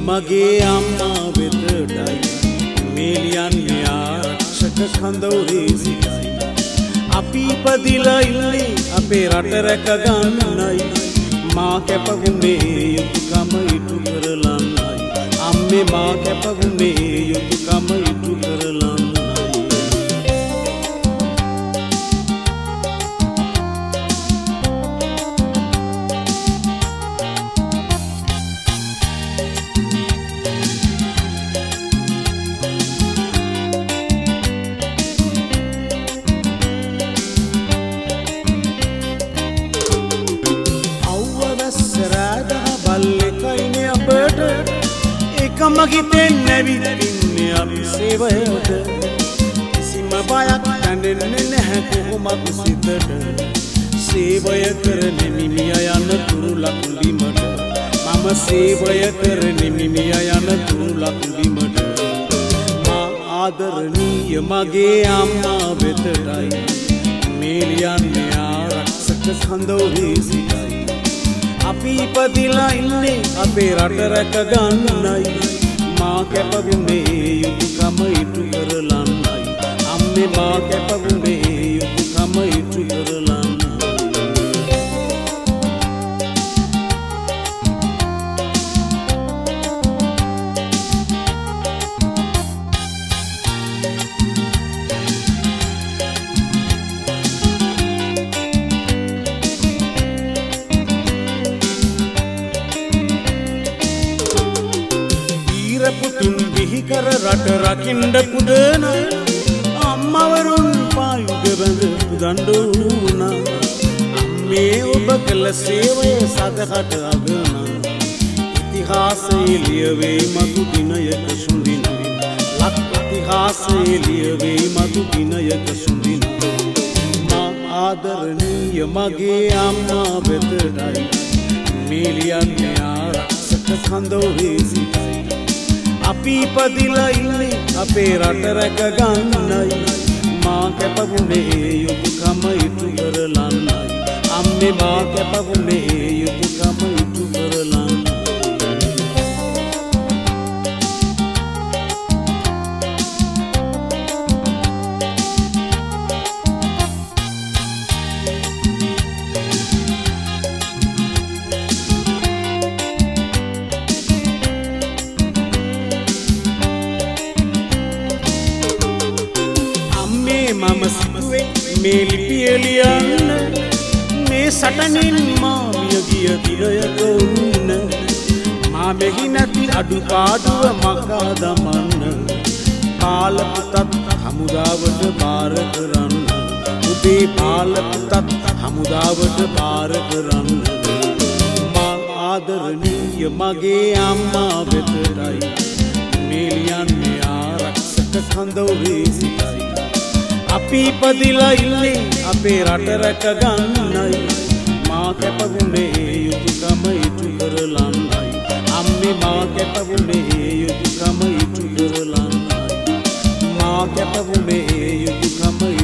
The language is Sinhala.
මගේ අම්මා වෙතටයි මේලියන්නේ ආරක්ෂක කඳවුරේ සිටයි අපි ඉපදිලා ඉන්නේ අපේ රට රැක ගන්නයි මා කැපවුනේ යුතුයකම ඉටු කරලන්නයි අම්මේ මා කැපවුනේ යුතුයකම ඉටු කරලන්නයි මගිතෙන් නැවිදින්නේ අපි සේවයට කිසිම බයක් දැනෙන්නේ නැහැ කොහොමද සිතට සේවය කරන්නේ මිනිය යන තුරු ලකුඹිමට මම සේවය කරන්නේ මිනිය යන තුරු ලකුඹිමට මා ආදරණීය මගේ අම්මා වෙතටයි මේලියන්නේ ආරක්ෂක කඳවුරේ සිටයි අපි ඉපදිලා ඉන්නේ අපේ රට රැක ගන්නයි මා කැපවුනේ යුතුයකම ඉටු කරලන්නයි අම්මේ මා කැපවුනේ යුතුයකම ඉටු කරලන්නයි පුතුන් බිහිකර රට රකින්න පුදන අම්මවරුන් පායුග බඳ පුදන්ඩුනා අම්මේ ඔබ කළ සේවය සදහට අගන ඉතිහාසයේ ලියවේ මතු දිනයක සුඳින ලක් ඉතිහාසයේ ලියවේ මතු දිනයක සුඳින මා ආදරණීය මගේ අම්මා වෙතටයි මේලියන්නේ ආරක්ෂක කඳවුරේ සිටයි අපි ඉපදිලා ඉන්නේ අපේ රට රැක ගන්නයි මා කැපවුනේ යුතුයකම ඉටු කරලන්නයි අම්මේ මා කැපවුනේ යුතුයකම ඉටු කරලන්නයි මම සිතුවේ මේ ලිපිය ලියන්න මේ සටනින් මා මිය ගිය දිනයක උන්න මා මෙහි නැති අඩුපාඩුව මකා දමන්න පාල පුතත් හමුදාවට බාර කරන්න උදේ පාල පුතත් හමුදාවට බාර කරන්න මා ආදරණීය මගේ අම්මා වෙතටයි මේලියන්නේ ආරක්ෂක කඳවුරේ සිටයි අපි ඉපදිලා ඉන්නේ අපේ රට රැක ගන්නයි මා කැපවුනේ යුතුයකම ඉටු කරලන්නයි අම්මේ මා කැපවුනේ යුතුයකම ඉටු කරලන්නයි මා කැපවුනේ යුතුයකම